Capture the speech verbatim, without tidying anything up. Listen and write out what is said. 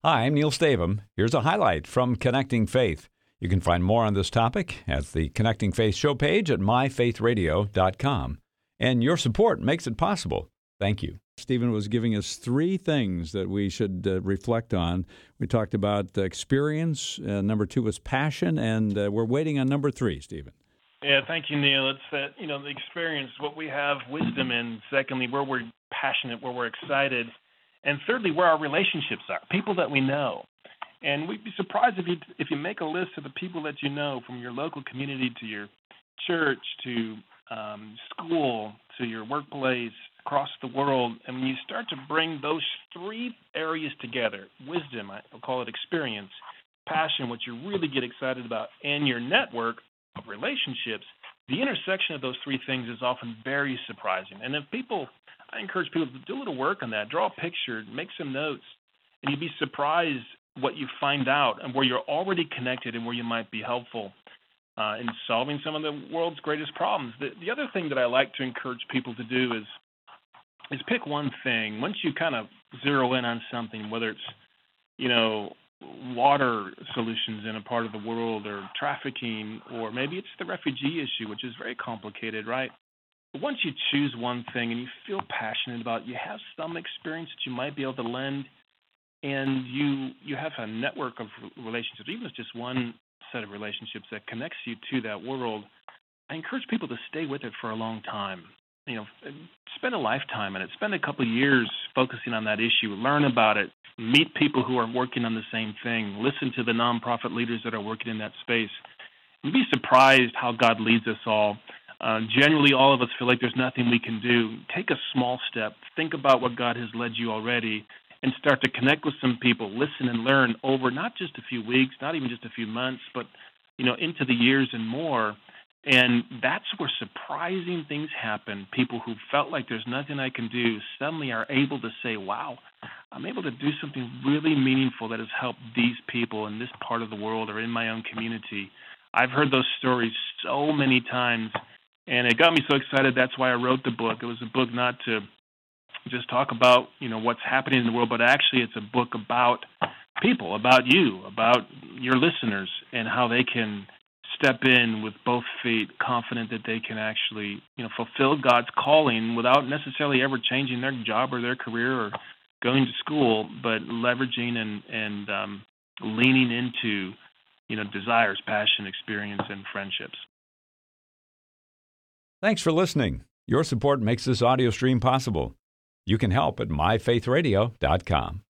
Hi, I'm Neil Stavum. Here's a highlight from Connecting Faith. You can find more on this topic at the Connecting Faith show page at my faith radio dot com. And your support makes it possible. Thank you. Stephen was giving us three things that we should uh, reflect on. We talked about uh, experience. Uh, number two was passion, and uh, we're waiting on number three, Stephen. Yeah, thank you, Neil. It's that, you know, the experience, what we have wisdom in. Secondly, where we're passionate, where we're excited. And thirdly, where our relationships are, people that we know. And we'd be surprised if you if you make a list of the people that you know, from your local community to your church to um, school to your workplace, across the world. And when you start to bring those three areas together, wisdom, I'll call it experience, passion, what you really get excited about, and your network of relationships, the intersection of those three things is often very surprising. And if people, I encourage people to do a little work on that, draw a picture, make some notes, and you'd be surprised what you find out and where you're already connected and where you might be helpful uh, in solving some of the world's greatest problems. The, the other thing that I like to encourage people to do is is pick one thing. Once you kind of zero in on something, whether it's, you know, water solutions in a part of the world or trafficking, or maybe it's the refugee issue, which is very complicated, right? But once you choose one thing and you feel passionate about it, you have some experience that you might be able to lend, and you you have a network of relationships, even if it's just one set of relationships that connects you to that world, I encourage people to stay with it for a long time. You know, spend a lifetime in it. Spend a couple of years focusing on that issue. Learn about it. Meet people who are working on the same thing. Listen to the nonprofit leaders that are working in that space. You'd be surprised how God leads us all. Uh, generally, all of us feel like there's nothing we can do. Take a small step. Think about what God has led you already, and start to connect with some people. Listen and learn over not just a few weeks, not even just a few months, but you know, into the years and more. And that's where surprising things happen. People who felt like there's nothing I can do suddenly are able to say, wow, I'm able to do something really meaningful that has helped these people in this part of the world or in my own community. I've heard those stories so many times, and it got me so excited. That's why I wrote the book. It was a book not to just talk about, you know, what's happening in the world, but actually it's a book about people, about you, about your listeners, and how they can step in with both feet, confident that they can actually, you know, fulfill God's calling without necessarily ever changing their job or their career or going to school, but leveraging and and um, leaning into, you know, desires, passion, experience, and friendships. Thanks for listening. Your support makes this audio stream possible. You can help at my faith radio dot com.